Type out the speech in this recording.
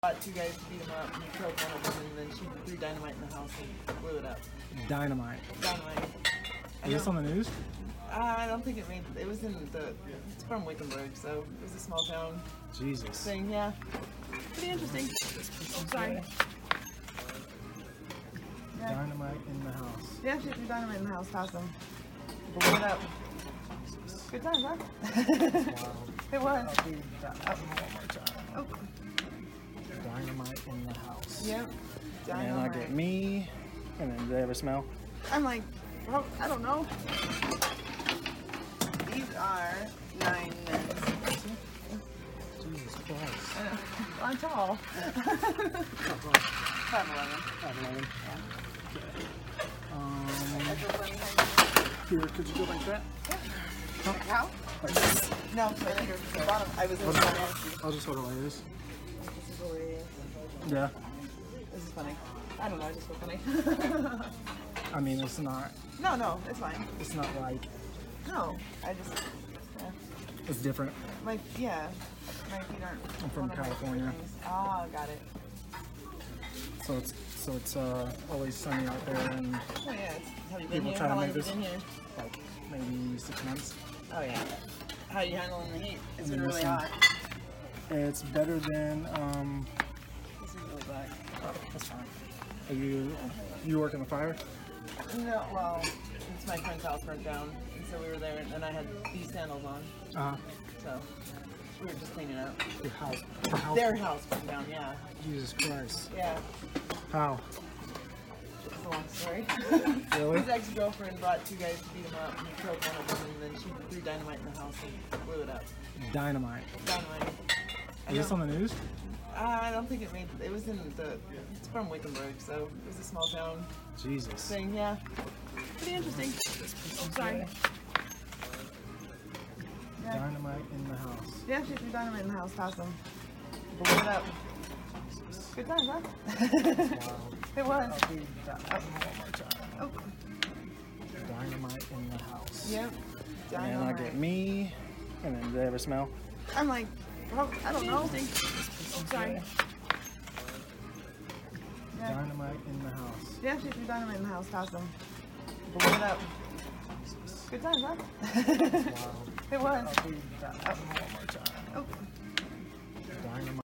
Two guys to beat him up, and he killed one of them, and then she threw dynamite in the house and blew it up. Dynamite. Dynamite. Is this on the news? I don't think it was in it's from Wickenburg, so it was a small town Jesus. thing, yeah. Pretty interesting. Sorry. Yeah. Dynamite in the house. Yeah, she threw dynamite in the house, past them. Blew it up. Good time, huh? Wow. It was. I'll do that one more time. Oh. Dynamite in the house. Yep. And I Dynamite. get me. And then do they ever smell? I'm like, well, I don't know. These are 9 minutes. Jesus Christ. I'm tall. 5'11". 5'11". Yeah. Here, could you go like that? How? Like this? No, right here. The bottom. I was in the I'll just hold it like this. This is the way it is. Yeah. This is funny. I don't know, I just feel funny. I mean, it's not. No, it's fine. It's not like. No, I just, It's different. my feet aren't. I'm from one of my California. things. Oh, got it. So it's always sunny out there, and Oh yeah, have you been People here? try to How long make have you this- been here? like maybe 6 months. Oh yeah. How are you handling the heat? It's been mean, really listen. hot. It's better than. This is really black. Oh, that's fine. Are you work in the fire? No, well, it's my friend's house burnt down, and so we were there, and I had these sandals on, so we were just cleaning up. Your house. Their house burned down, yeah. Jesus Christ. Yeah, How? it's a long story. Really? His ex-girlfriend brought 2 guys to beat him up, and he killed one of them, and then she threw dynamite in the house and blew it up. Dynamite. Dynamite. Is this on the news? I don't think it was in it's from Wickenburg, so it was a small town Jesus. thing, yeah. Pretty interesting. Sorry. Yeah. Dynamite in the house. Yeah, she threw dynamite in the house, past them. Blew it up. Good time, huh? Wow. It was. I'll do that one more time. Oh. Dynamite in the house. Yep. And I Dynamite. get me. And then do they ever smell? I'm like, well, I don't know. Sorry. Yeah. Dynamite in the house. Yeah, she threw dynamite in the house, past them. Blew it up. Good time, huh? Wow. It was. I'll do that one more time. Oh.